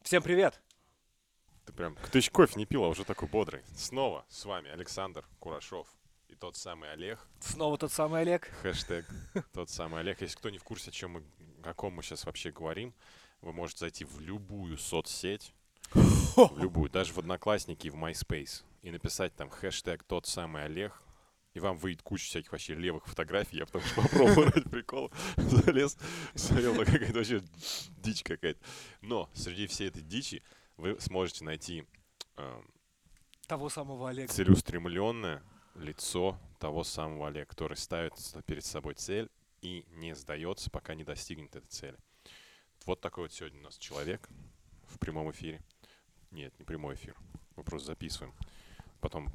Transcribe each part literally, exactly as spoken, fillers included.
Всем привет! Ты прям... Ты еще кофе не пил, а уже такой бодрый. Снова с вами Александр Курашов и тот самый Олег. Снова тот самый Олег. Хэштег тот самый Олег. Если кто не в курсе, о чем мы, о ком мы сейчас вообще говорим, вы можете зайти в любую соцсеть, в любую, даже в Одноклассники и в MySpace, и написать там хэштег тот самый Олег, и вам выйдет куча всяких вообще левых фотографий. Я потому что попробовал ради прикола, залез, смотрел, ну какая-то вообще дичь какая-то. Но среди всей этой дичи вы сможете найти э, Того самого Олега. целеустремленное лицо того самого Олега, который ставит перед собой цель и не сдается, пока не достигнет этой цели. Вот такой вот сегодня у нас человек в прямом эфире. Нет, не прямой эфир. Мы просто записываем. Потом...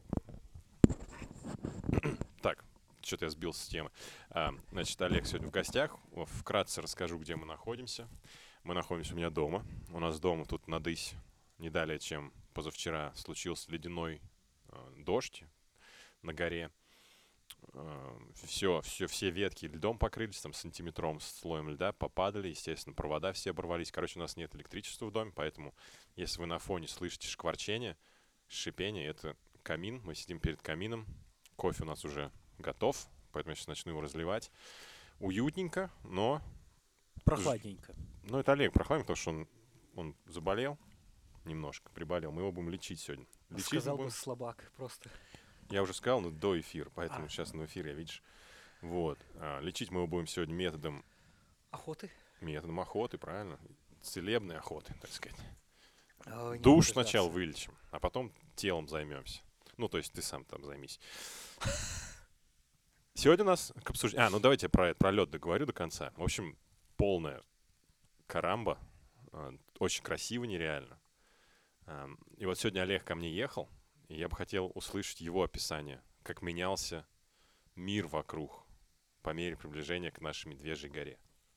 Так, что-то я сбился с темы. А, значит, Олег сегодня в гостях. Вкратце расскажу, где мы находимся. Мы находимся у меня дома. У нас дома тут надысь не далее, чем позавчера случился ледяной э, дождь на горе. Э, все, все, все ветки льдом покрылись, там сантиметром слоем льда попадали, естественно, провода все оборвались. Короче, у нас нет электричества в доме, поэтому если вы на фоне слышите шкварчение, шипение, это камин. Мы сидим перед камином. Кофе у нас уже готов, поэтому я сейчас начну его разливать. Уютненько, но... Прохладненько. Ну, это Олег прохладненько, потому что он, он заболел. Немножко приболел. Мы его будем лечить сегодня. Лечить Сказал будем... бы слабак просто. Я уже сказал, но до эфира, поэтому а. сейчас на эфире, видишь. Вот. А, лечить мы его будем сегодня методом... Охоты? Методом охоты, правильно. Целебной охоты, так сказать. О, Душ сначала вылечим, а потом телом займемся. Ну, то есть ты сам там займись. Сегодня у нас к обсуждению... А, ну давайте про, про лед договорю до конца. В общем, полная карамба. Очень красиво, нереально. И вот сегодня Олег ко мне ехал, и я бы хотел услышать его описание, как менялся мир вокруг по мере приближения к нашей Медвежьей горе.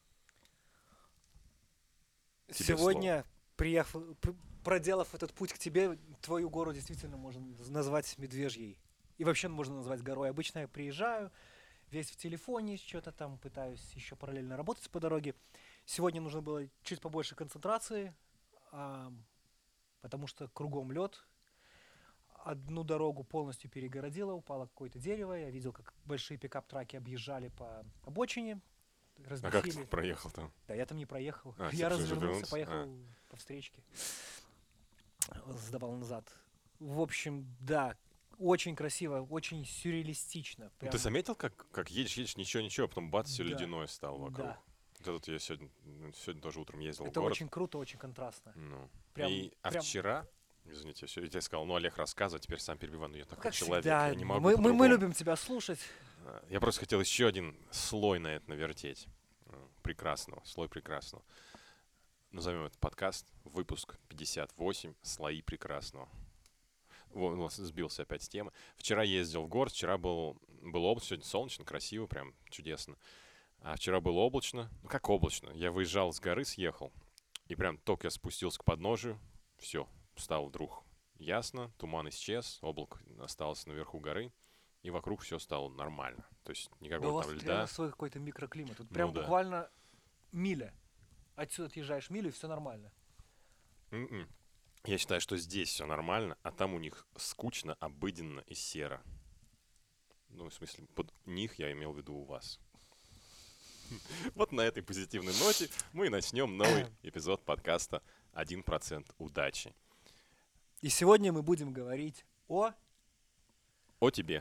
Тебе сегодня, приехав, проделав этот путь к тебе, твою гору действительно можно назвать Медвежьей. И вообще можно назвать горой. Обычно я приезжаю, весь в телефоне, что-то там пытаюсь еще параллельно работать по дороге. Сегодня нужно было чуть побольше концентрации, а, потому что кругом лед. Одну дорогу полностью перегородило, упало какое-то дерево. Я видел, как большие пикап-траки объезжали по обочине. А как ты проехал там? Да, я там не проехал. А, я развернулся, поехал а. по встречке. Сдавал назад. В общем, да, очень красиво, очень сюрреалистично. Прям... Ты заметил, как, как едешь, едешь, ничего-ничего, а потом бац, все да. ледяное стало вокруг? Да. Вот это я сегодня, сегодня тоже утром ездил это в город. очень круто, очень контрастно. Ну. Прям, И, а прям... вчера... Извините, все, я тебе сказал, ну, Олег рассказывай, теперь сам перебиваю, но я такой как человек, всегда, я не могу мы, мы, мы любим тебя слушать. Я просто хотел еще один слой на это навертеть. Прекрасного, слой прекрасного. Назовем этот подкаст выпуск пятьдесят восемь «Слои прекрасного». Вот, сбился опять с темы. Вчера ездил в город, вчера был, было облачно, сегодня солнечно, красиво, прям чудесно. А вчера было облачно. Ну, как облачно? Я выезжал с горы, съехал, и прям только я спустился к подножию, все, стало вдруг ясно, туман исчез, облако осталось наверху горы, и вокруг все стало нормально. То есть никакого да там льда. У вас свой какой-то микроклимат. Тут прям ну, буквально да. миля. Отсюда отъезжаешь милю, и все нормально. Mm-mm. Я считаю, что здесь все нормально, а там у них скучно, обыденно и серо. Ну, в смысле, под них я имел в виду у вас. Вот на этой позитивной ноте мы и начнем новый эпизод подкаста «один процент удачи». И сегодня мы будем говорить о... О тебе.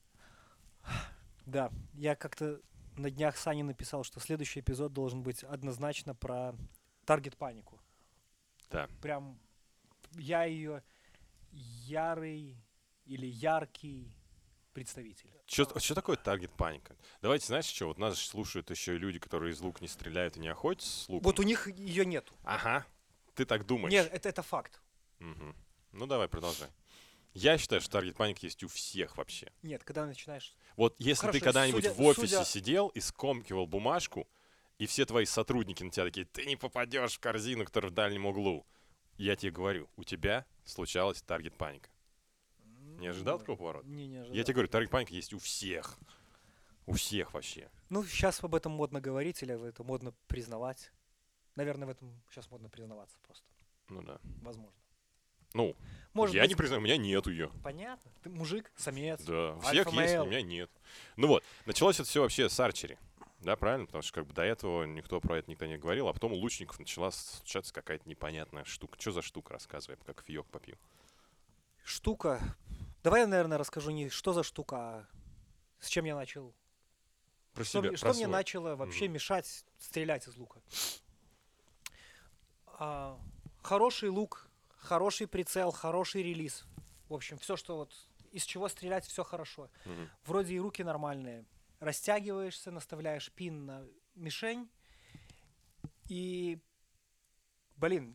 Да, я как-то на днях Сане написал, что следующий эпизод должен быть однозначно про таргет-панику. Да. Прям я ее ярый или яркий представитель. Что, что такое таргет-паника? Давайте, знаешь, что? Вот нас слушают еще и люди, которые из лука не стреляют и не охотятся с луком. Вот у них ее нету. Ага. Ты так думаешь? Нет, это, это факт. Угу. Ну, давай, продолжай. Я считаю, что таргет-паника есть у всех вообще. Нет, когда начинаешь... Вот если Хорошо, ты когда-нибудь судя, в офисе судя... сидел и скомкивал бумажку, и все твои сотрудники на тебя такие, ты не попадешь в корзину, которая в дальнем углу. Я тебе говорю, у тебя случалась таргет-паника. Не ожидал такого поворота? Не, не ожидал. Я тебе говорю, таргет-паника есть у всех. У всех вообще. Ну, сейчас об этом модно говорить или это модно признавать. Наверное, в этом сейчас модно признаваться просто. Ну да. Возможно. Ну, Может я быть, не признаю, у меня нет ее. понятно. Ты мужик, самец. Да, у всех есть, но у меня нет. Ну вот, началось это все вообще с арчери. Да, правильно? Потому что как бы до этого никто про это никто не говорил, а потом у лучников начала случаться какая-то непонятная штука. Что за штука, рассказывай, как фиёк попил. Штука. Давай я, наверное, расскажу не что за штука, а с чем я начал. Про Что, себя, мне- про что мне свой. начало вообще Мгм. мешать стрелять из лука? А, хороший лук, хороший прицел, хороший релиз. В общем, все, что вот из чего стрелять, все хорошо. Мгм. Вроде и руки нормальные. Растягиваешься, наставляешь пин на мишень. И, блин,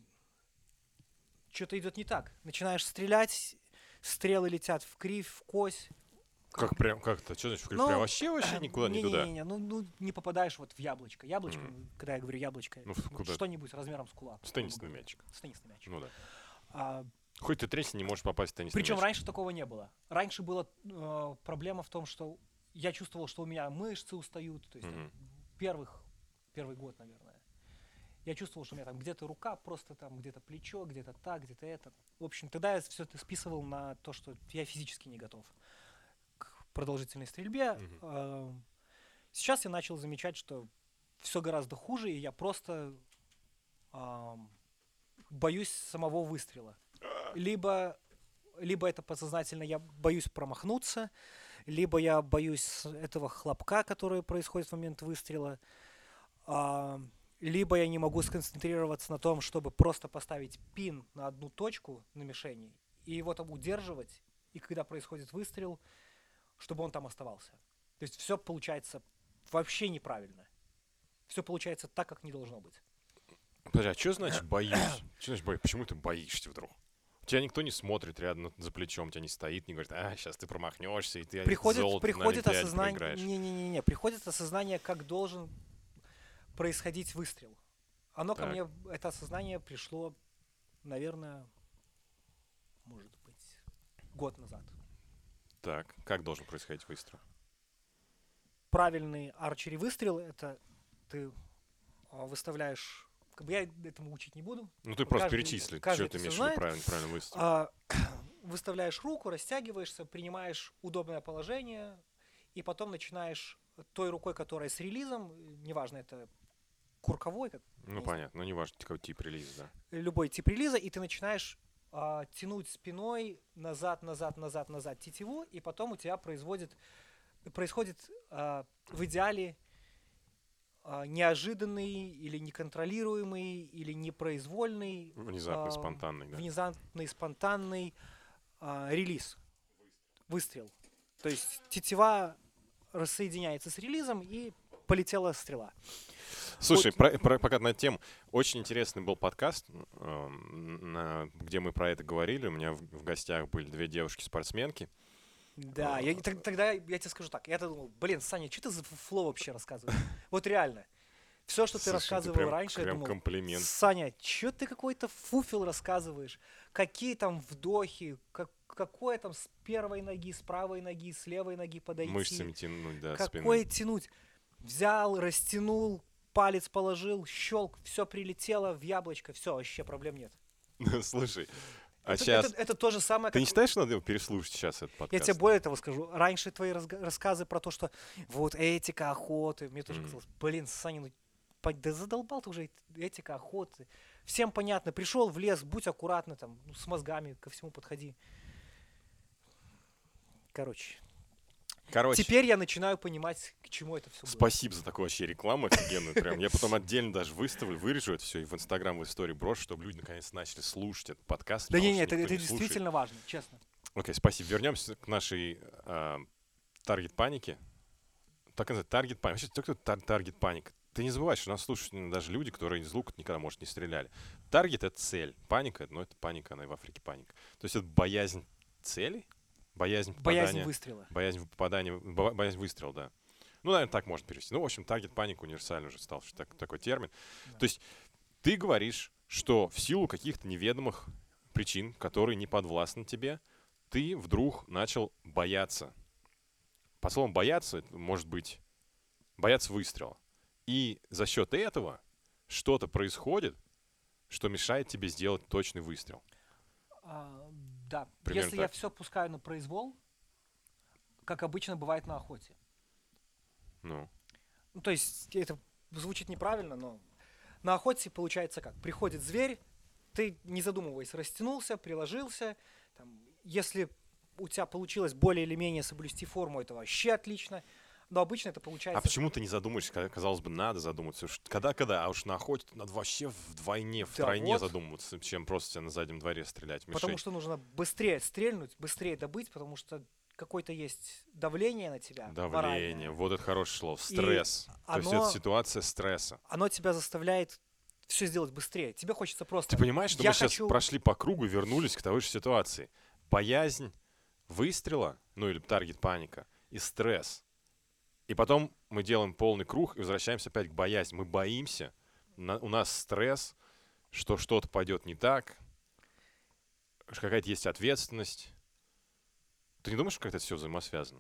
что-то идет не так. Начинаешь стрелять, стрелы летят в кривь, в кось. Как прям, как-то, что значит, в кривь? Ну, прям вообще вообще никуда, не туда? Не-не-не, ну, ну не попадаешь вот в яблочко. Яблочко, Мгм. когда я говорю яблочко, Ну, в- вот куда? что-нибудь размером с кулак. С теннисный мячик. С теннисный мяч. Ну да. А, Хоть ты третий не можешь попасть в теннисный причем мячик. раньше такого не было. Раньше была э, проблема в том, что я чувствовал, что у меня мышцы устают. То есть Мгм. там, первых, первый год, наверное. Я чувствовал, что у меня там где-то рука, просто там где-то плечо, где-то так, где-то это. В общем, тогда я все это списывал на то, что я физически не готов к продолжительной стрельбе. Мгм. Э, сейчас я начал замечать, что все гораздо хуже, и я просто ам, боюсь самого выстрела. Либо, либо это подсознательно, я боюсь промахнуться, либо я боюсь этого хлопка, который происходит в момент выстрела, а, либо я не могу сконцентрироваться на том, чтобы просто поставить пин на одну точку на мишени и его там удерживать, и когда происходит выстрел, чтобы он там оставался. То есть все получается вообще неправильно. Все получается так, как не должно быть. Подожди, а что значит боюсь? Что значит боюсь? Почему ты боишься вдруг? Тебя никто не смотрит рядом за плечом, тебя не стоит, не говорит, а, сейчас ты промахнешься, и ты Приходит, золото приходит на Олимпиаде осознание, проиграешь. не-не-не, приходит осознание, как должен происходить выстрел. Оно ко Так. мне, это осознание пришло, наверное, может быть, год назад. Так, как должен происходить выстрел? Правильный арчери выстрел — это ты а, выставляешь, как бы я этому учить не буду. Ну ты просто Каждый- перечисли, каждый что ты это имеешь в всё виду знает. правильно, правильно выстрел. А, выставляешь руку, растягиваешься, принимаешь удобное положение, и потом начинаешь той рукой, которая с релизом, неважно, это курковой, как Ну не понятно, ну не важно, какой тип релиза, да. любой тип релиза, и ты начинаешь а, тянуть спиной назад, назад, назад, назад тетиву, и потом у тебя производит, происходит а, в идеале а, неожиданный или неконтролируемый или непроизвольный, Внезапно, а, спонтанный, да. внезапный, спонтанный а, релиз, выстрел. То есть тетива рассоединяется с релизом, и полетела стрела. Слушай, Вот. про- про- пока на эту тему, очень интересный был подкаст, эм, на- где мы про это говорили. У меня в, в гостях были две девушки-спортсменки. Да, я, т- тогда я тебе скажу так. Я-то думал, блин, Саня, что ты за фло вообще рассказываешь? Вот реально. Все, что ты Слушай, это рассказывал прям- раньше, я прям думал, комплимент. Саня, что ты какой-то фуфел рассказываешь? Какие там вдохи? Как, какое там с первой ноги, с правой ноги, с левой ноги подойти? Мышцами тянуть, да, Какое спины. тянуть? Взял, растянул, палец положил, щелк, все прилетело в яблочко, все, вообще проблем нет. Слушай, а это, сейчас... это, это то же самое, Ты как... не считаешь, что надо его переслушать сейчас, этот Я подкаст? тебе более того скажу. Раньше твои разга- рассказы про то, что вот этика охоты, мне тоже Мгм. казалось, блин, Саня, ну по- да задолбал ты уже эт- этика охоты. Всем понятно, пришел в лес, будь аккуратно там, ну, с мозгами ко всему подходи. Короче, Короче, теперь я начинаю понимать, к чему это все было. спасибо за такую вообще рекламу офигенную. Прям. Я потом отдельно даже выставлю, вырежу это все и в Инстаграм, в истории брошу, чтобы люди наконец начали слушать этот подкаст. Да потому не, что не, это, никто это не слушает. действительно важно, честно. Окей, спасибо. Вернемся к нашей а, таргет-панике. Так и называется, таргет-паника. Вообще, кто такой таргет-паника? Ты не забывай, что нас слушают ну, даже люди, которые из лука никогда, может, не стреляли. Таргет — это цель. Паника, ну, это паника, она и в Африке паника. То есть это боязнь цели, боязнь попадания. Боязнь выстрела. Боязнь попадания, бо- боязнь выстрела, да. Ну, наверное, так можно перевести. Ну, в общем, таргет-паника универсальный уже стал что так, такой термин. Да. То есть ты говоришь, что в силу каких-то неведомых причин, которые не подвластны тебе, ты вдруг начал бояться. По словам бояться, это может быть бояться выстрела. И за счет этого что-то происходит, что мешает тебе сделать точный выстрел. А, да. Примерно Если так. я все пускаю на произвол, как обычно бывает на охоте. Ну, Ну, то есть это звучит неправильно, но на охоте получается как? Приходит зверь, ты, не задумываясь, растянулся, приложился. Там, если у тебя получилось более или менее соблюсти форму, это вообще отлично. Но обычно это а получается... почему ты не задумаешься, когда, казалось бы, надо задуматься? Уж Когда-когда, а уж на охоте надо вообще вдвойне, Да втройне вот. задумываться, чем просто тебя на заднем дворе стрелять в мишень. Потому что нужно быстрее стрельнуть, быстрее добыть, потому что какое-то есть давление на тебя. Давление, моральное. вот это хорошее слово, И стресс. То есть это оно, ситуация стресса. оно тебя заставляет все сделать быстрее. Тебе хочется просто... Ты понимаешь, что я мы сейчас хочу... прошли по кругу и вернулись к той же ситуации? Боязнь выстрела, ну или таргет-паника, и стресс. И потом мы делаем полный круг и возвращаемся опять к боязни. Мы боимся, на- у нас стресс, что что-то пойдет не так, что какая-то есть ответственность. Ты не думаешь, что как-то это все взаимосвязано?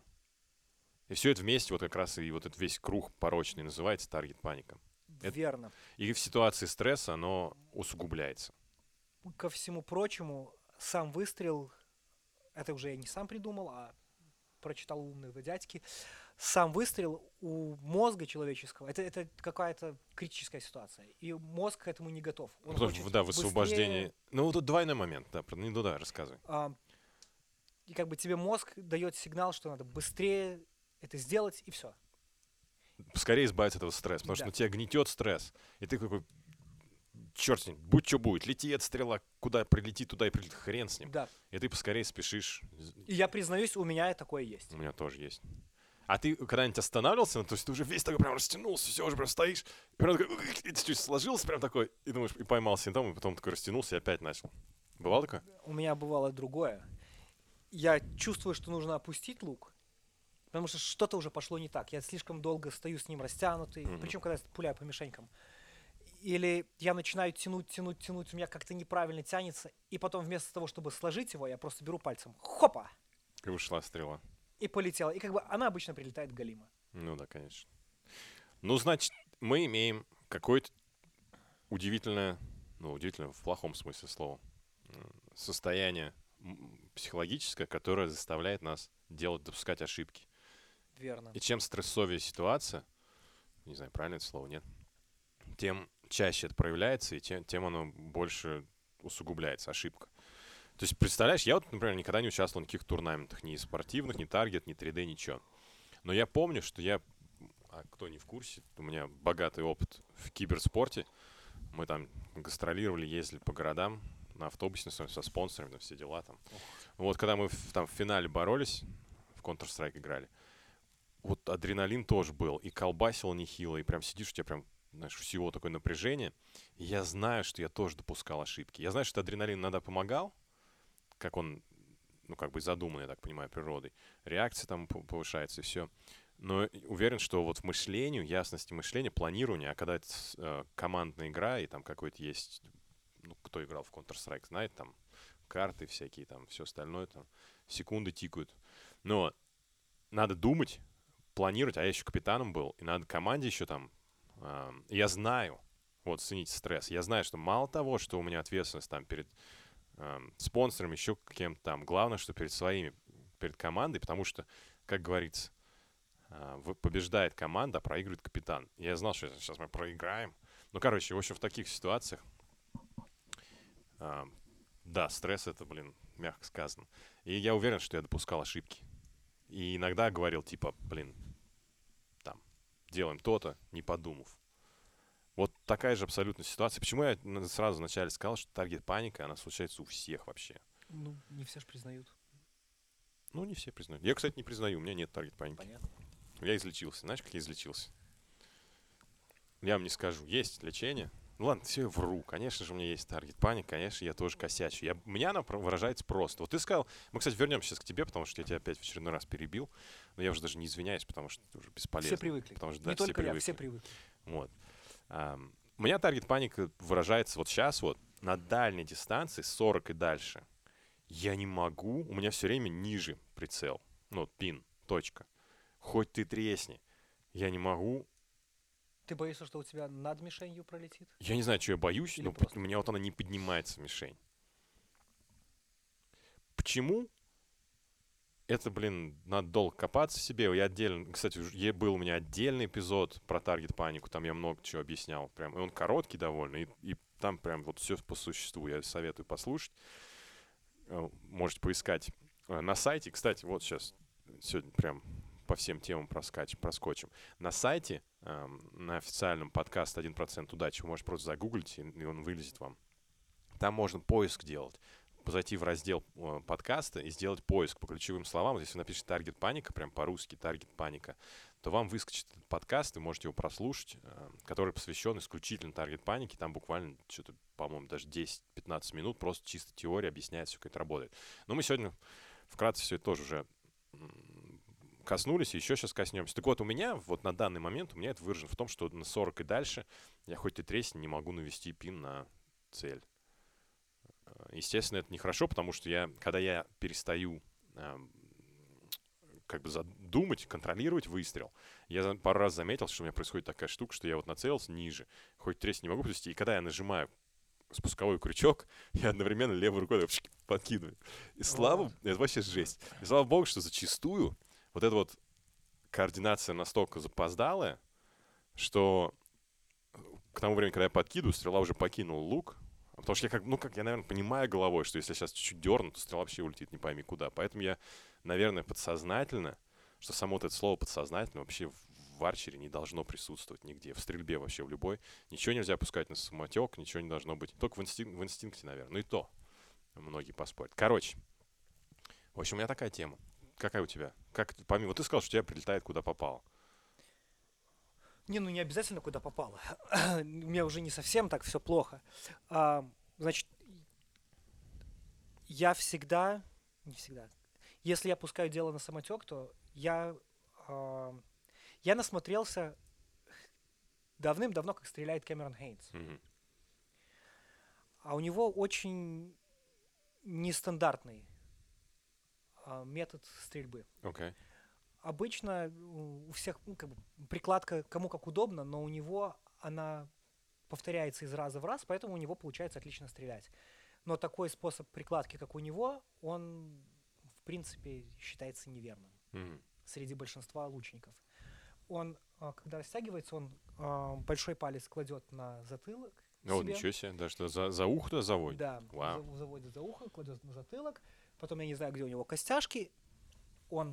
И все это вместе, вот как раз и вот этот весь круг порочный называется таргет-паника. это- Верно. И в ситуации стресса оно усугубляется. Ко всему прочему, сам выстрел, это уже я не сам придумал, а прочитал у умного дядьки, сам выстрел у мозга человеческого, это, это какая-то критическая ситуация. И мозг к этому не готов. Он Потому что, хочет да, быстрее, высвобождение... Ну, тут двойной момент, да, про- ну да, рассказывай. а, и как бы тебе мозг дает сигнал, что надо быстрее это сделать, и все. Скорее избавиться от этого стресса, потому Да. что ну, тебя гнетет стресс. И ты такой, черт с ним, будь что будет, лети эта стрела, куда прилетит, туда и прилетит, хрен с ним. Да. И ты поскорее спешишь. И я признаюсь, у меня такое есть. У меня тоже есть. А ты когда-нибудь останавливался, ну, то есть ты уже весь такой прям растянулся, все, уже прям стоишь, и прям такой, и ты чуть сложился прям такой, и думаешь, и поймал симптом, и потом такой растянулся и опять начал. Бывало такое? У меня бывало другое. Я чувствую, что нужно опустить лук, потому что что-то уже пошло не так. Я слишком долго стою с ним растянутый, Мгм. причем когда я пуляю по мишенькам. Или я начинаю тянуть, тянуть, тянуть, у меня как-то неправильно тянется, и потом вместо того, чтобы сложить его, я просто беру пальцем, хопа, И ушла стрела. и полетела. И как бы она обычно прилетает галимо. Ну да, конечно. Ну, значит, мы имеем какое-то удивительное, ну, удивительное в плохом смысле слова, м, состояние м, психологическое, которое заставляет нас делать, допускать ошибки. Верно. И чем стрессовее ситуация, не знаю, правильно это слово, нет, тем чаще это проявляется, и тем, тем оно больше усугубляется, ошибка. То есть, представляешь, я вот, например, никогда не участвовал в никаких турнаментах, ни спортивных, ни таргет, ни три дэ, ничего. Но я помню, что я, а кто не в курсе, у меня богатый опыт в киберспорте. Мы там гастролировали, ездили по городам на автобусе, со, со спонсорами, там все дела там. Вот когда мы в, там в финале боролись, в Counter-Strike играли, вот адреналин тоже был, и колбасило нехило, и прям сидишь, у тебя прям, знаешь, всего такое напряжение. И я знаю, что я тоже допускал ошибки. Я знаю, что адреналин иногда помогал, как он, ну, как бы задуман, я так понимаю, природой. Реакция там п- повышается, и все. Но уверен, что вот в мышлении, ясности мышления, планирования, а когда это с- э, командная игра, и там какой-то есть, ну, кто играл в Counter-Strike, знает, там карты всякие, там все остальное, там секунды тикают. Но надо думать, планировать, а я еще капитаном был, и надо команде еще там, э, я знаю, вот, цените стресс, я знаю, что мало того, что у меня ответственность там перед э, спонсором, еще кем-то там. Главное, что перед своими, перед командой, потому что, как говорится, э, в- побеждает команда, а проигрывает капитан. Я знал, что сейчас мы проиграем. Ну, короче, в общем, в таких ситуациях, э, да, стресс это, блин, мягко сказано. И я уверен, что я допускал ошибки. И иногда говорил, типа, блин, там, делаем то-то, не подумав. Вот такая же абсолютно ситуация. Почему я на- сразу вначале сказал, что таргет-паника, она случается у всех вообще. Ну, не все же признают. Ну, не все признают. Я, кстати, не признаю, у меня нет таргет-паники. Понятно. Я излечился. Знаешь, как я излечился? Я вам не скажу. Есть лечение. Ну ладно, все, я вру. Конечно же, у меня есть таргет-паника. Конечно, я тоже косячу. Я, у меня она про- выражается просто. Вот ты сказал... Мы, кстати, вернемся сейчас к тебе, потому что я тебя опять в очередной раз перебил. Но я уже даже не извиняюсь, потому что это уже бесполезно. Все привыкли. Потому что, да, Не все только я, привыкли. все привыкли. Вот. Ам, у меня таргет-паника выражается вот сейчас вот на дальней дистанции, сорок и дальше. Я не могу, у меня все время ниже прицел. Ну, пин, точка. Хоть ты тресни. Я не могу Ты боишься, что у тебя над мишенью пролетит? Я не знаю, что я боюсь, Или но просто? у меня вот она не поднимается, мишень. Почему? Это, блин, надо долго копаться в себе. Я отдельно, кстати, уже был у меня отдельный эпизод про таргет-панику, там я много чего объяснял. Прям, и он короткий довольно, и, и там прям вот все по существу. Я советую послушать. Можете поискать на сайте. Кстати, вот сейчас сегодня прям по всем темам проскач, проскочим. На сайте, на официальном подкаст один процент удачи, вы можете просто загуглить, и он вылезет вам. Там можно поиск делать. Зайти в раздел э, подкаста и сделать поиск по ключевым словам. Вот если вы напишете «Таргет Паника», прям по-русски «Таргет Паника», то вам выскочит этот подкаст, и можете его прослушать, э, который посвящен исключительно «Таргет Панике». Там буквально что-то, по-моему, даже десять-пятнадцать минут просто чисто теория объясняет все, как это работает. Но мы сегодня вкратце все это тоже уже коснулись, и еще сейчас коснемся. Так вот, у меня вот на данный момент, у меня это выражено в том, что на сорок и дальше я хоть и тресни не могу навести пин на цель. Естественно, это нехорошо, потому что я, когда я перестаю э, как бы задумать, контролировать выстрел, я пару раз заметил, что у меня происходит такая штука, что я вот нацелился ниже, хоть тресни не могу провести, и когда я нажимаю спусковой крючок, я одновременно левой рукой подкидываю. И слава, это вообще жесть. И слава богу, что зачастую вот эта вот координация настолько запоздалая, что к тому времени, когда я подкидываю, стрела уже покинула лук. Потому что я, как, ну, как я, наверное, понимаю головой, что если я сейчас чуть-чуть дерну, то стрела вообще улетит не пойми куда. Поэтому я, наверное, подсознательно, что само вот это слово подсознательно вообще в арчере не должно присутствовать нигде. В стрельбе вообще в любой. Ничего нельзя опускать на самотек, ничего не должно быть. Только в, инстинк, в инстинкте, наверное. Ну и то многие поспорят. Короче, в общем, у меня такая тема. Какая у тебя? Как, помимо, вот ты сказал, что у тебя прилетает куда попало. Не, ну не обязательно куда попало. У меня уже не совсем так все плохо. А, значит, я всегда, не всегда, если я пускаю дело на самотек, то я, а, я насмотрелся давным-давно, как стреляет Кэмерон Хейнс. Mm-hmm. А у него очень нестандартный а, метод стрельбы. Okay. Обычно у всех, ну, как бы, прикладка кому как удобно, но у него она повторяется из раза в раз, поэтому у него получается отлично стрелять. Но такой способ прикладки, как у него, он, в принципе, считается неверным mm-hmm. среди большинства лучников. Он, когда растягивается, он большой палец кладет на затылок. О, себе. Ничего себе, даже за, за ухо заводит. Да, wow. за, заводит за ухо, кладет на затылок. Потом, я не знаю, где у него костяшки, он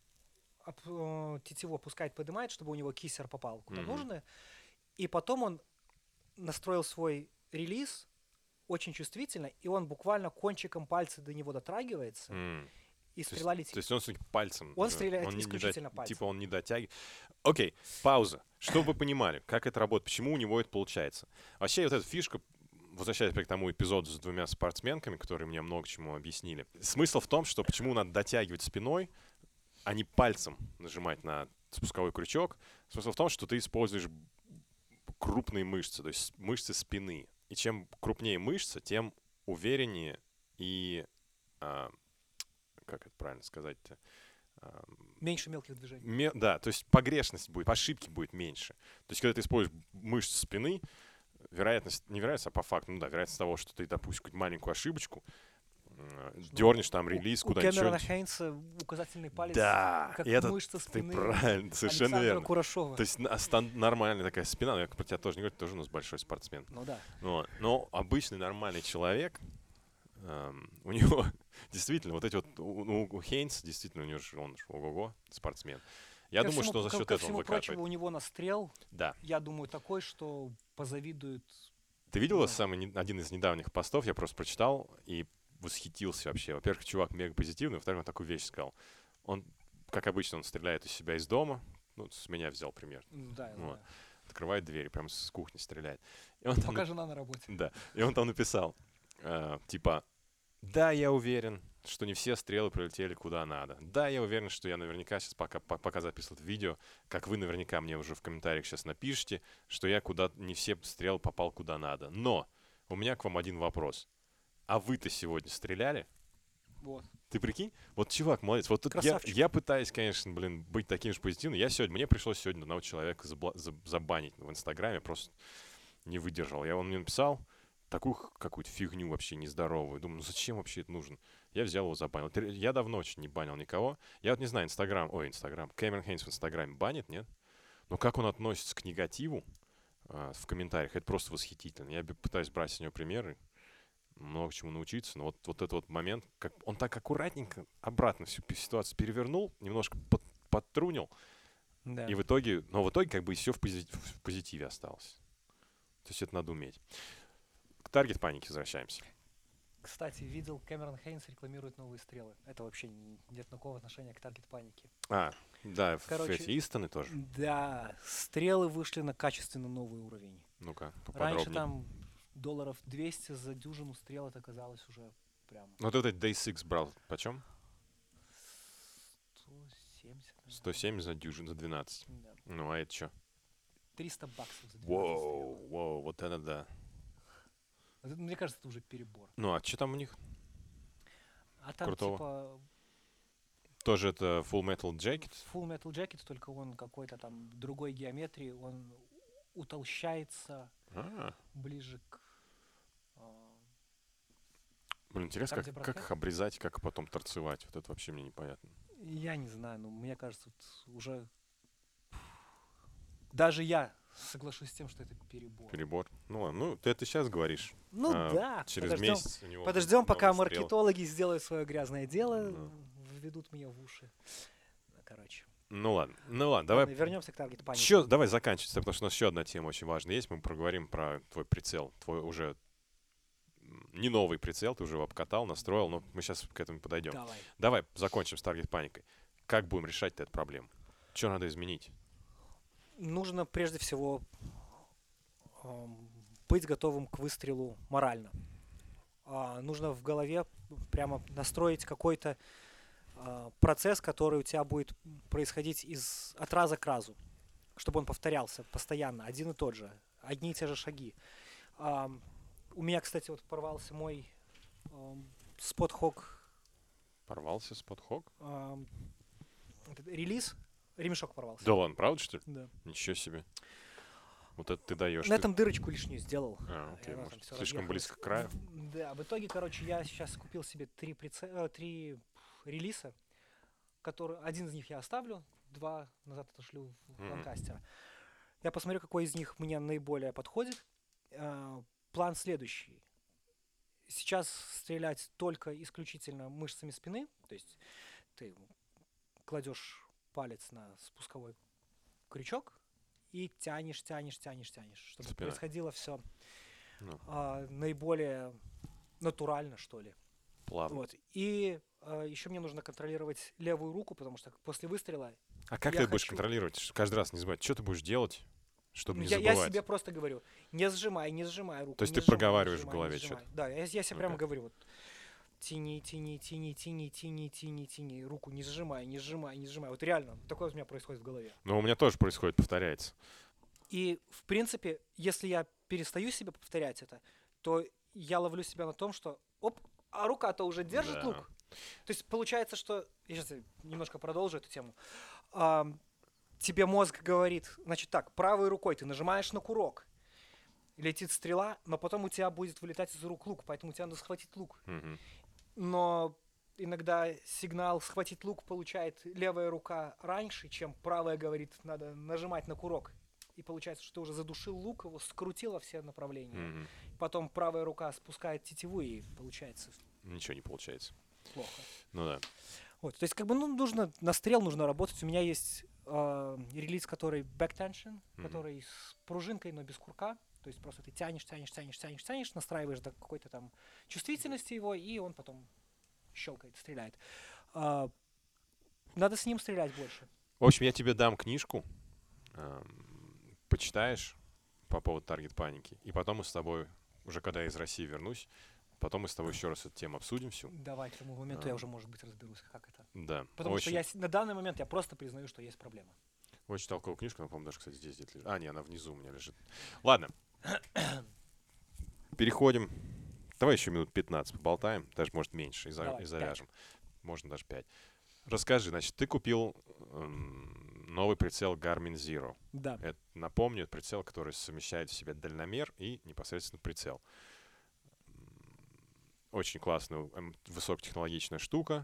тетиву пускает, поднимает, чтобы у него кисер попал куда mm-hmm. нужно. И потом он настроил свой релиз очень чувствительно, и он буквально кончиком пальца до него дотрагивается, mm. и то стрела есть, летит. То есть он все-таки пальцем? Он стреляет он исключительно не, пальцем. Типа он не дотягивает. Окей, пауза. Чтобы вы понимали, как это работает, почему у него это получается. Вообще вот эта фишка, возвращаясь к тому эпизоду с двумя спортсменками, которые мне много чему объяснили. Смысл в том, что почему надо дотягивать спиной, а не пальцем нажимать на спусковой крючок. Смысл в том, что ты используешь крупные мышцы, то есть мышцы спины. И чем крупнее мышца, тем увереннее и, а, как это правильно сказать-то? А, меньше мелких движений. Ме- да, то есть погрешность будет, ошибки будет меньше. То есть когда ты используешь мышцы спины, вероятность, не вероятность, а по факту, ну да, вероятность того, что ты допустишь какую-то маленькую ошибочку, дернешь там релиз куда-нибудь. У Кэмерона Хейнса указательный палец, да, как это мышца спины. Ты правильно, совершенно Александра верно. Курашова. То есть стан- нормальная такая спина, но я про тебя тоже не говорю, ты тоже у нас большой спортсмен. Ну да. Но, но обычный нормальный человек, эм, у него действительно вот эти вот, у, у Хейнса действительно, у него же он ого-го спортсмен. Я ко думаю, всему, что за счет ко, этого ко всему он выкатывает. прочему, у него настрел, да. я думаю, такой, что позавидует. Ты видела да. самый, один из недавних постов, я просто прочитал и восхитился вообще. Во-первых, чувак мега позитивный, во-вторых, он такую вещь сказал. Он, как обычно, он стреляет у себя из дома, ну, с меня взял пример. Да, вот. да. Открывает дверь, прям с кухни стреляет. И он Пока там, жена на работе. Да, и он там написал, э, типа, да, я уверен, что не все стрелы прилетели куда надо. Да, я уверен, что я наверняка сейчас, пока, пока записывал это видео, как вы наверняка мне уже в комментариях сейчас напишите, что я куда не все стрелы попал куда надо. Но у меня к вам один вопрос. А вы-то сегодня стреляли? Вот. Ты прикинь? Вот чувак, молодец. Вот тут я, Красавчик. я пытаюсь, конечно, блин, быть таким же позитивным. Я сегодня, мне пришлось сегодня одного человека забла- заб- забанить в Инстаграме, просто не выдержал. Я, он мне написал такую х- какую-то фигню вообще нездоровую. Думаю, ну зачем вообще это нужно? Я взял его, забанил. Это ре- Я давно очень не банил никого. Я вот не знаю, Инстаграм, ой, Инстаграм, Кэмерон Хейнс в Инстаграме банит, нет? Но как он относится к негативу а, в комментариях, это просто восхитительно. Я б- пытаюсь брать с него примеры, много чему научиться, но вот, вот этот вот момент, как он так аккуратненько обратно всю пи- ситуацию перевернул, немножко под, подтрунил, Да. и в итоге, но в итоге как бы все в, пози- в позитиве осталось. То есть это надо уметь. К таргет панике возвращаемся. Кстати, видел, Кэмерон Хейнс рекламирует новые стрелы. Это вообще н- нет никакого отношения к таргет панике. А, да, в- Короче, эти Истоны тоже. Да, стрелы вышли на качественно новый уровень. Ну-ка, Раньше поподробнее. там долларов двести за дюжину стрел, это казалось уже прям Ну, вот этот Day шесть брал почем? сто семьдесят. наверное. сто семь за дюжин, за двенадцать. Да. Ну, а это что? триста баксов за двенадцать Воу, стрел. воу, вот это да. Вот это, мне кажется, это уже перебор. Ну, а что там у них? А там Крутого. типа Тоже это Full Metal Jacket? Full Metal Jacket, только он какой-то там другой геометрии, он утолщается А, ближе к... а, блин, интересно, Там, как, где как браслет? их обрезать, как потом торцевать. Вот это вообще мне непонятно. Я не знаю, но мне кажется, вот уже... Даже я соглашусь с тем, что это перебор. Перебор. Ну ладно, ну ты это сейчас говоришь. Ну А, да, Через подождем, месяц у него подождем, будут пока новые стрелы. маркетологи сделают свое грязное дело, Ну. введут мне в уши. Ну, Короче, Ну ладно, ну ладно, давай. ладно, вернемся к таргет панике. Чё, давай заканчивать, потому что у нас еще одна тема очень важная есть. Мы проговорим про твой прицел, твой уже м, не новый прицел, ты уже его обкатал, настроил, но мы сейчас к этому подойдем. Давай. Давай закончим с таргет паникой. Как будем решать эту проблему? Что надо изменить? Нужно прежде всего эм, быть готовым к выстрелу морально. А, нужно в голове прямо настроить какой-то а, процесс, который у тебя будет происходить из, от раза к разу, чтобы он повторялся постоянно, один и тот же, одни и те же шаги. Ам, у меня, кстати, вот порвался мой ам, Spot-Hawk Порвался спот-хок? ам, этот релиз, ремешок порвался. Да ладно, правда, что ли? Да. Ничего себе. Вот это ты даешь. На этом дырочку лишнюю сделал. А, окей, И она может, там всё слишком разъехалась. близко к краю. Да, в итоге, короче, я сейчас купил себе три, прице... э, три релиса, которые... один из них я оставлю, два назад отошлю в Мгм. Ланкастера. Я посмотрю, какой из них мне наиболее подходит. Э, План следующий. Сейчас стрелять только исключительно мышцами спины, то есть ты кладешь палец на спусковой крючок и тянешь, тянешь, тянешь, тянешь, чтобы Спина. происходило все Ну, наиболее натурально, что ли. плавно. Вот. И еще мне нужно контролировать левую руку, потому что после выстрела А как я ты это будешь хочу- контролировать? Ш- Каждый раз не забывать. Что ты будешь делать, чтобы не я, я забывать? себе просто говорю, не сжимай, не сжимай руку. То есть не ты сжимай, не проговариваешь в сжимай, не голове сжимай. чё-то? Да, я, я себе прямо Окей. говорю, вот тяни, тяни, тяни, тяни, тяни, тяни, тяни, руку не сжимай, не сжимай, не сжимай. Вот реально, такое у меня происходит в голове. Ну, у меня тоже происходит, повторяется. И, в принципе, если я перестаю себе повторять это, то я ловлю себя на том, что оп, а рука-то уже держит Да. лук. То есть получается, что... Я сейчас немножко продолжу эту тему. Ам, тебе мозг говорит, значит так, правой рукой ты нажимаешь на курок, летит стрела, но потом у тебя будет вылетать из рук лук, поэтому тебе надо схватить лук. Мгм. Но иногда сигнал схватить лук получает левая рука раньше, чем правая говорит, надо нажимать на курок. И получается, что ты уже задушил лук, его скрутил во все направления. Мгм. Потом правая рука спускает тетиву, и получается Ничего не получается. плохо. Ну да. Вот, то есть, как бы, ну, нужно, на стрел нужно работать. У меня есть э, релиз, который back tension, Мгм. который с пружинкой, но без курка. То есть просто ты тянешь, тянешь, тянешь, тянешь, тянешь, настраиваешь до какой-то там чувствительности его, и он потом щелкает, стреляет. А, надо с ним стрелять больше. В общем, я тебе дам книжку, эм, почитаешь по поводу таргет паники, и потом мы с тобой, уже когда я из России вернусь, потом мы с тобой еще раз эту тему обсудим всю. Давай, к тому моменту А. я уже, может быть, разберусь, как это. Да. Потому очень, что я с- на данный момент я просто признаю, что есть проблема. очень толковая книжка, она, по-моему, даже, кстати, здесь где-то лежит. А, не, она внизу у меня лежит. Ладно. Переходим Давай еще минут пятнадцать поболтаем, даже, может, меньше, и, за, Давай, и завяжем. Можно даже пять. Расскажи, значит, ты купил эм, новый прицел Garmin Zero. Да. Это, напомню, это прицел, который совмещает в себе дальномер и непосредственно прицел. Очень классная, эм, высокотехнологичная штука.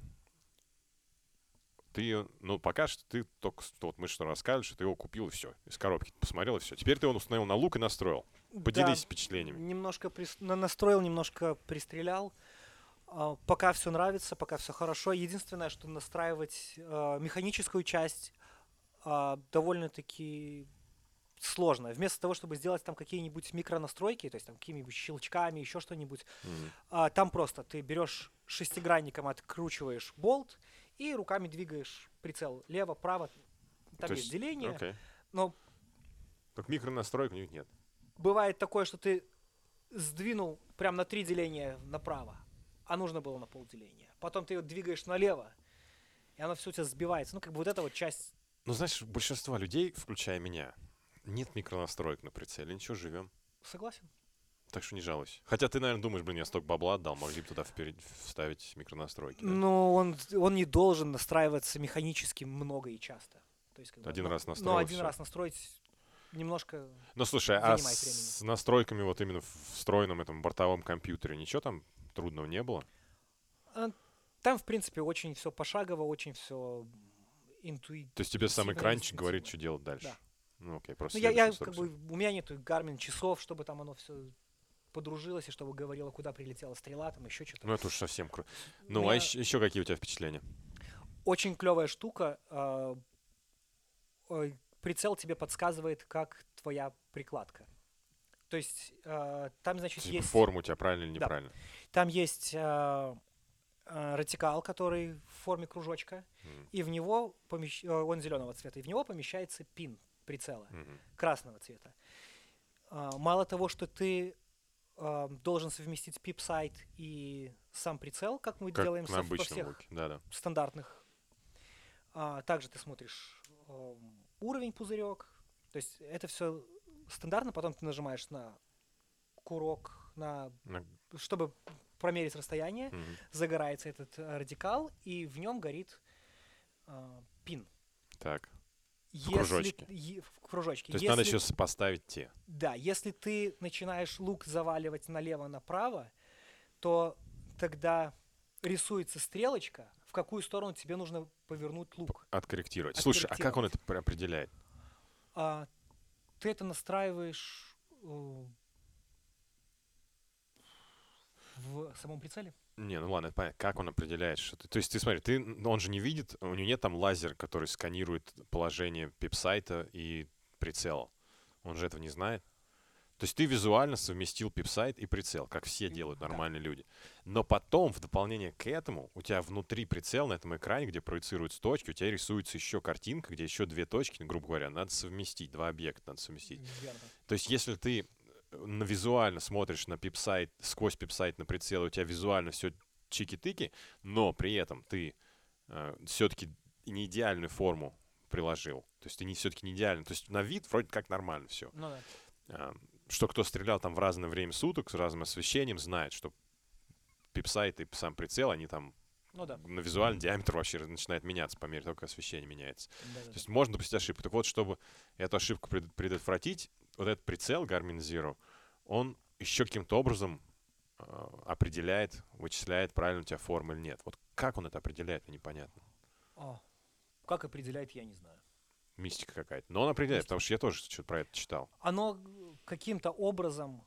Ты ее, ну, пока что ты только, вот мы что рассказали, что ты его купил и все. Из коробки посмотрел и все. Теперь ты его установил на лук и настроил. Поделись Да, впечатлениями. Немножко прис... на- настроил, немножко пристрелял. А, Пока все нравится, пока все хорошо. Единственное, что настраивать а, механическую часть а, довольно-таки сложно. Вместо того, чтобы сделать там какие-нибудь микронастройки, то есть там какими-нибудь щелчками, еще что-нибудь, Мгм. а, там просто ты берешь шестигранником, откручиваешь болт и руками двигаешь прицел лево, право. Там То есть есть, деление, окей. но Так микронастроек у них нет. бывает такое, что ты сдвинул прям на три деления направо, а нужно было на полделения. Потом ты его двигаешь налево, и оно все у тебя сбивается. Ну, как бы вот эта вот часть. Ну, знаешь, у большинства людей, включая меня, нет микронастроек на прицеле. Ничего, живем. Согласен? Так что не жалуйся. Хотя ты, наверное, думаешь, блин, я столько бабла отдал, могли бы туда вперед вставить микронастройки. Да? Но он, он не должен настраиваться механически много и часто. То есть, как бы, Один ну, раз Но настроил, один всё. раз настроить немножко. Ну, слушай, а занимает с настройками вот именно в встроенном этом бортовом компьютере ничего там трудного не было? а, Там, в принципе, очень все пошагово, очень все интуитивно. То есть тебе сам экранчик инстинктивно. говорит, что делать дальше? Да. Ну, окей, просто Ну, я, следуешь я как инструкции. бы, у меня нету Garmin часов, чтобы там оно все подружилось, и чтобы говорило, куда прилетела стрела, там еще что-то. Ну, это уж совсем круто. У Ну, а меня еще, еще какие у тебя впечатления? очень клевая штука. а, ой, Прицел тебе подсказывает, как твоя прикладка. То есть а, там, значит, Типа есть, форма у тебя правильно или Да. неправильно? там есть а, а, радикал, который в форме кружочка, М, и в него помещ... а, он зеленого цвета, и в него помещается пин прицела мгм. красного цвета. А, Мало того, что ты а, должен совместить пип-сайт и сам прицел, как мы Как делаем на со- во обычном всех луке. Да-да. стандартных. А, также ты смотришь эм, уровень пузырек. То есть это все стандартно. Потом ты нажимаешь на курок, на, На- чтобы промерить расстояние. мгм. Загорается этот э, радикал, и в нем горит э, пин. Так. Если кружочке. е- в кружочке. То есть Если- надо еще сопоставить те. Да, если ты начинаешь лук заваливать налево-направо, то тогда рисуется стрелочка, в какую сторону тебе нужно повернуть лук. Откорректировать. Слушай, а как он Откорректировать. это пр- определяет? А, ты это настраиваешь э, в самом прицеле? Не, ну ладно, это понятно. Как он определяет, что ты... То есть ты смотри, ты, ну, он же не видит, у него нет там лазера, который сканирует положение пипсайта и прицела. Он же этого не знает. То есть ты визуально совместил пипсайт и прицел, как все делают Да. нормальные люди. Но потом, в дополнение к этому, у тебя внутри прицела на этом экране, где проецируются точки, у тебя рисуется еще картинка, где еще две точки, грубо говоря, надо совместить, два объекта надо совместить. Верно. То есть если ты на визуально смотришь на пипсайт, сквозь пипсайт на прицел, у тебя визуально все чики-тыки, но при этом ты э, все-таки не идеальную форму приложил. То есть ты не, все-таки не идеально. То есть на вид вроде как нормально все. Ну да. Что кто стрелял там в разное время суток с разным освещением, знает, что пипсайт и сам прицел, они там Ну да. на визуальный диаметр вообще начинает меняться по мере того, как освещение меняется. Да, да, То есть можно допустить ошибку. Так вот, чтобы эту ошибку пред- предотвратить, вот этот прицел Garmin Zero, он еще каким-то образом э, определяет, вычисляет, правильно у тебя форма или нет. Вот как он это определяет, непонятно. А, как определяет, я не знаю. Мистика какая-то. Но он определяет, потому что я тоже что-то про это читал. Оно каким-то образом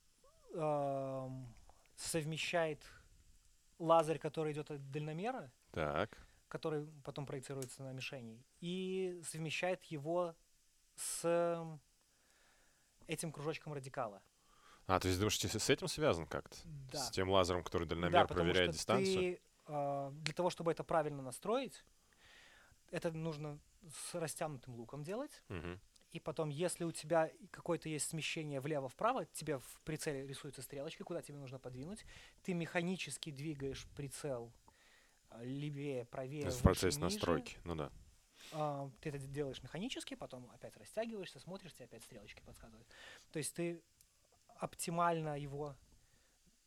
эм, совмещает лазер, который идет от дальномера, Так. который потом проецируется на мишени, и совмещает его с этим кружочком радикала. А, то есть думаешь, с с этим связан как-то? Да. С тем лазером, который дальномер Да, потому проверяет что дистанцию? ты, э, для того, чтобы это правильно настроить, это нужно с растянутым луком делать. Мгм. И потом, если у тебя какое-то есть смещение влево-вправо, тебе в прицеле рисуется стрелочка, куда тебе нужно подвинуть. Ты механически двигаешь прицел а, левее, правее, Это в выше, процессе ниже. настройки. Ну да. А, ты это делаешь механически, потом опять растягиваешься, смотришь, тебе опять стрелочки подсказывают. То есть ты оптимально его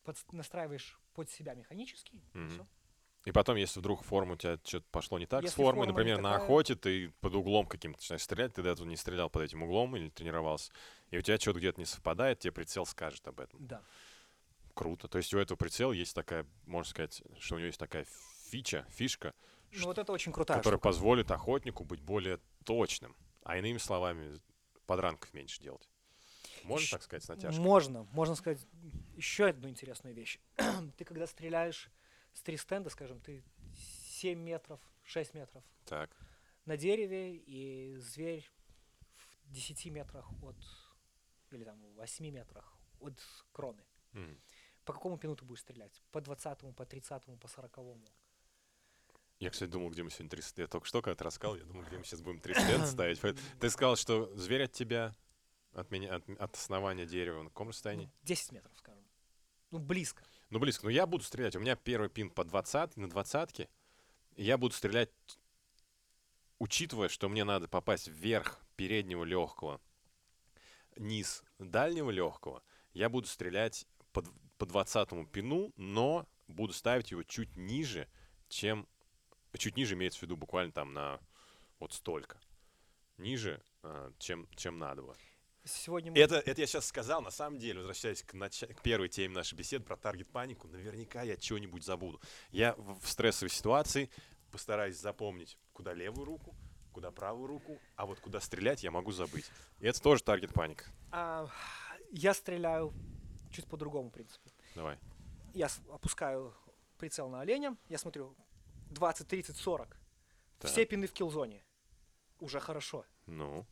под, настраиваешь под себя механически, Мгм. и все. И потом, если вдруг форма у тебя что-то пошло не так с Если формой, форма не например, на такая- охоте ты под углом каким-то начинаешь стрелять, ты до этого не стрелял под этим углом или тренировался, и у тебя что-то где-то не совпадает, тебе прицел скажет об этом. Да. Круто. То есть у этого прицела есть такая, можно сказать, что у него есть такая фича, фишка, Ну что- вот это очень крутая которая штука. позволит охотнику быть более точным, а иными словами, подранков меньше делать. Можно Ещё- так сказать с натяжкой? Можно. Можно сказать еще одну интересную вещь. Ты когда стреляешь с три стенда, скажем, ты семь метров, шесть метров Так. на дереве, и зверь в десяти метрах от, или там в восьми метрах от кроны. М. По какому пину ты будешь стрелять? По двадцатому, по тридцатому, по сороковому? Я, кстати, думал, где мы сегодня тридцать лет. Только что, когда ты рассказал, я думал, где мы сейчас будем тридцать лет ставить. Поэт- Ты сказал, что зверь от тебя, от меня, от, от основания дерева, на каком расстоянии? Ну, десять метров, скажем. Ну, близко. Ну, близко. Ну, я буду стрелять. У меня первый пин по двадцать, на двадцатке. И я буду стрелять, учитывая, что мне надо попасть вверх переднего легкого, низ дальнего легкого, я буду стрелять по, д- по двадцатому пину, но буду ставить его чуть ниже, чем... Чуть ниже имеется в виду буквально там на вот столько. Ниже, а, чем, чем надо бы. Сегодня мы... Это, это я сейчас сказал, на самом деле, возвращаясь к, нач- к первой теме нашей беседы про таргет-панику, наверняка я что-нибудь забуду. Я в, в стрессовой ситуации постараюсь запомнить, куда левую руку, куда правую руку, а вот куда стрелять я могу забыть. И это тоже таргет-паника. а, я стреляю чуть по другому принципу. Давай. Я с- опускаю прицел на оленя, я смотрю двадцать, тридцать, сорок. Так. Все пины в киллзоне. Уже хорошо. Ну,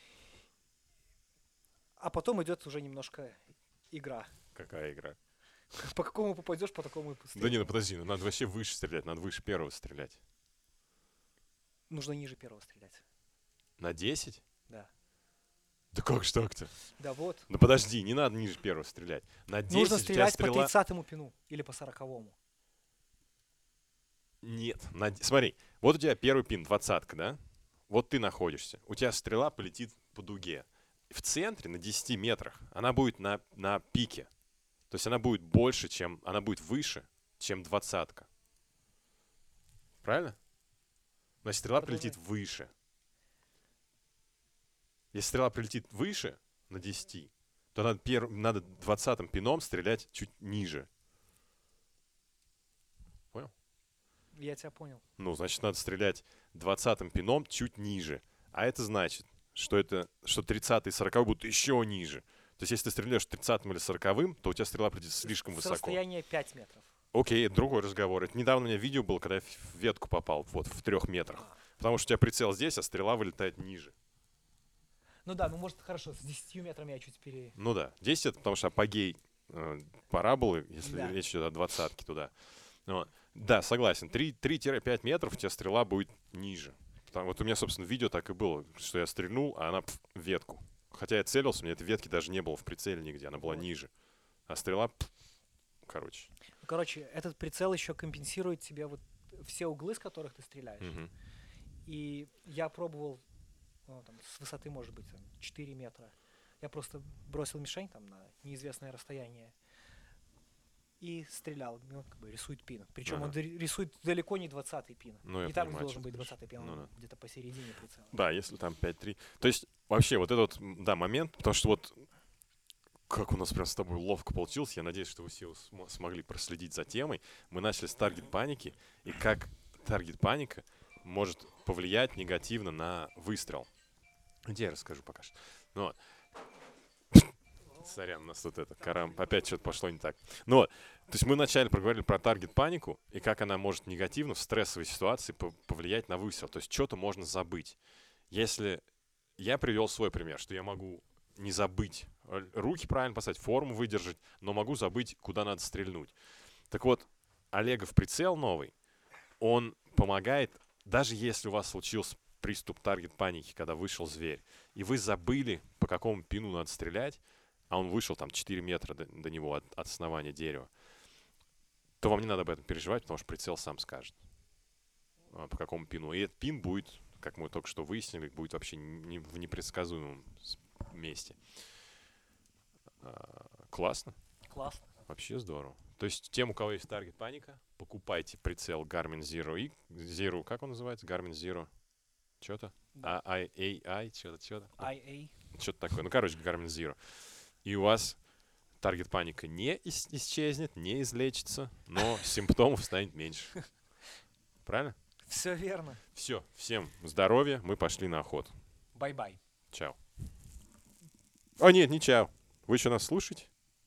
А потом идет уже немножко игра. какая игра? По какому попадешь, по такому и Да постреляешь. не, ну подожди, ну надо вообще выше стрелять, надо выше первого стрелять. Нужно ниже первого стрелять. На десять? Да. Да как ж так-то? Да вот. Да подожди, не надо ниже первого стрелять. На десять Нужно у тебя стрелять по стрела... тридцатому пину или по сороковому. Нет, на д- смотри, вот у тебя первый пин, двадцатка, да? Вот ты находишься. У тебя стрела полетит по дуге. В центре, на десяти метрах, она будет на, на пике. То есть она будет больше, чем... Она будет выше, чем двадцатка. Правильно? Значит, стрела Продолжай. прилетит выше. Если стрела прилетит выше, на десяти, то надо, перв... надо двадцатым пином стрелять чуть ниже. Я тебя понял. Ну, значит, надо стрелять двадцатым пином чуть ниже. А это значит, что это, что тридцатый и сороковой будут еще ниже. То есть, если ты стреляешь тридцатым или сороковым, то у тебя стрела придет слишком С высоко. расстояния пять метров. Окей, это другой разговор. Это недавно у меня видео было, когда я в ветку попал, вот, в трех метрах. А. Потому что у тебя прицел здесь, а стрела вылетает ниже. Ну да, ну может хорошо, с десятью метрами я чуть пере... Ну да, десять это потому что апогей э, параболы, если Да. речь идет о двадцатке туда. Вот. Да, согласен. три-пять метров у тебя стрела будет ниже. Потому, вот у меня, собственно, видео так и было, что я стрельнул, а она пф, в ветку. Хотя я целился, у меня этой ветки даже не было в прицеле нигде, она была Вот. ниже. А стрела, пф, короче. Ну, короче, этот прицел еще компенсирует тебе вот все углы, с которых ты стреляешь. Мгм. И я пробовал, ну, там, с высоты, может быть, там, четыре метра. Я просто бросил мишень там на неизвестное расстояние и стрелял. Ну, как бы рисует пин. Причем Ага. он д- рисует далеко не двадцатый пин. Ну, я не там, где понимаю, о должен чем быть ты говоришь. двадцатый пин, он Ну да. где-то посередине прицела. Да, если там пять-три. То есть, вообще, вот этот, м, да, момент, потому что вот как у нас прям с тобой ловко получилось, я надеюсь, что вы все см- смогли проследить за темой. Мы начали с таргет-паники, и как таргет-паника может повлиять негативно на выстрел. Где я расскажу пока что. Ну, вот. Сорян, у нас тут это, карам, опять что-то пошло не так. Ну, вот, то есть мы вначале проговорили про таргет-панику, и как она может негативно в стрессовой ситуации пов- повлиять на выстрел. То есть что-то можно забыть. Если я привел свой пример, что я могу не забыть э, руки правильно поставить, форму выдержать, но могу забыть, куда надо стрельнуть. Так вот, Олегов прицел новый, он помогает, даже если у вас случился приступ таргет-паники, когда вышел зверь, и вы забыли, по какому пину надо стрелять, а он вышел там четыре метра до, до него от, от основания дерева, то вам не надо об этом переживать, потому что прицел сам скажет, а, по какому пину. И этот пин будет, как мы только что выяснили, будет вообще не, в непредсказуемом с- месте. А, классно. Классно. Вообще здорово. То есть тем, у кого есть таргет паника, покупайте прицел Garmin Zero и Zero, как он называется? Garmin Zero. Что-то? Да. А, I, A, I, что-то, что-то. ай эй. Что-то такое. Ну, короче, Garmin Zero. И у вас таргет паника не ис- исчезнет, не излечится, но симптомов станет меньше. Правильно? Все верно. Все. Всем здоровья. Мы пошли на охоту. Бай-бай. Чао. О, нет, не чао. Вы еще нас слушаете?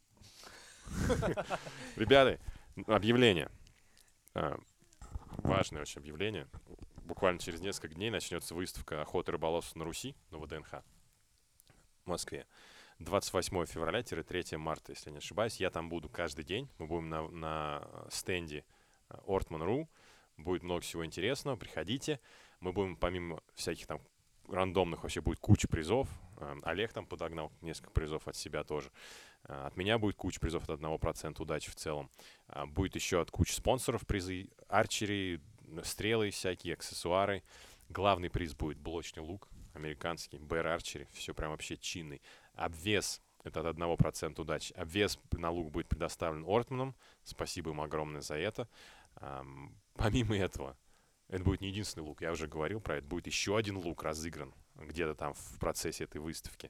Ребята, объявление. А, важное очень объявление. Буквально через несколько дней начнется выставка охоты и рыболовства на Руси, на вэ дэ эн ха в Москве. двадцать восьмого февраля-третьего марта, если не ошибаюсь. Я там буду каждый день. Мы будем на, на стенде Ортман точка ру. Будет много всего интересного. Приходите. Мы будем, помимо всяких там рандомных, вообще будет куча призов. Олег там подогнал несколько призов от себя тоже. От меня будет куча призов от одного процента удачи в целом. Будет еще от кучи спонсоров призы. Арчери, стрелы всякие, аксессуары. Главный приз будет блочный лук американский, Bear Archery. Все прям вообще чинный. Обвес — это от одного процента удачи. Обвес на лук будет предоставлен Ортманом. Спасибо им огромное за это. Помимо этого, это будет не единственный лук, я уже говорил про это. Будет еще один лук разыгран где-то там в процессе этой выставки.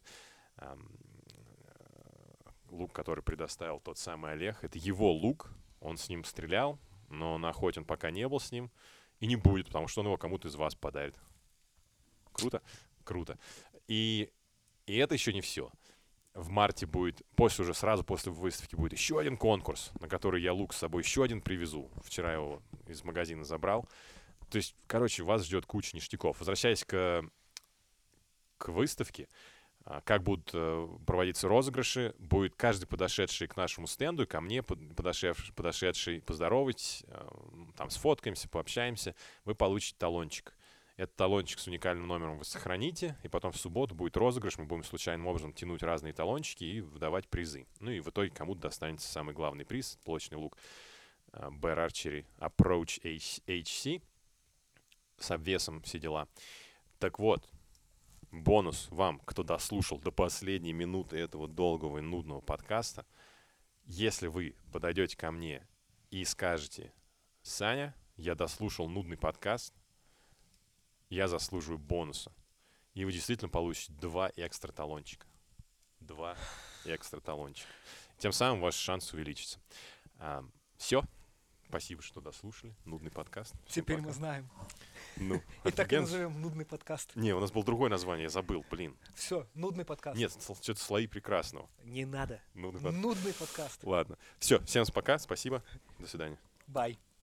Лук, который предоставил тот самый Олег. Это его лук. Он с ним стрелял, но на охоте он пока не был с ним. И не будет, потому что он его кому-то из вас подарит. Круто? Круто. И, и это еще не все. В марте будет, после уже сразу после выставки будет еще один конкурс, на который я лук с собой еще один привезу. Вчера его из магазина забрал. То есть, короче, вас ждет куча ништяков. Возвращаясь к, к выставке, как будут проводиться розыгрыши, будет каждый подошедший к нашему стенду, и ко мне подошедший, подошедший поздоровать, там сфоткаемся, пообщаемся, вы получите талончик. Этот талончик с уникальным номером вы сохраните, и потом в субботу будет розыгрыш, мы будем случайным образом тянуть разные талончики и выдавать призы. Ну и в итоге кому-то достанется самый главный приз, блочный лук Bear Archery Approach эйч си с обвесом, все дела. Так вот, бонус вам, кто дослушал до последней минуты этого долгого и нудного подкаста. Если вы подойдете ко мне и скажете: Саня, я дослушал нудный подкаст, я заслуживаю бонуса. И вы действительно получите два экстра талончика. Два экстра талончика. Тем самым ваш шанс увеличится. А, все. Спасибо, что дослушали. Нудный подкаст. Всем Теперь пока. Мы знаем. Ну, и так и офигенно. назовем нудный подкаст. Не, у нас было другое название, я забыл, блин. Все, нудный подкаст. Нет, что-то слои прекрасного. Не надо. Нудный, под... Нудный подкаст. Ладно. Все, всем пока, спасибо. До свидания. Бай.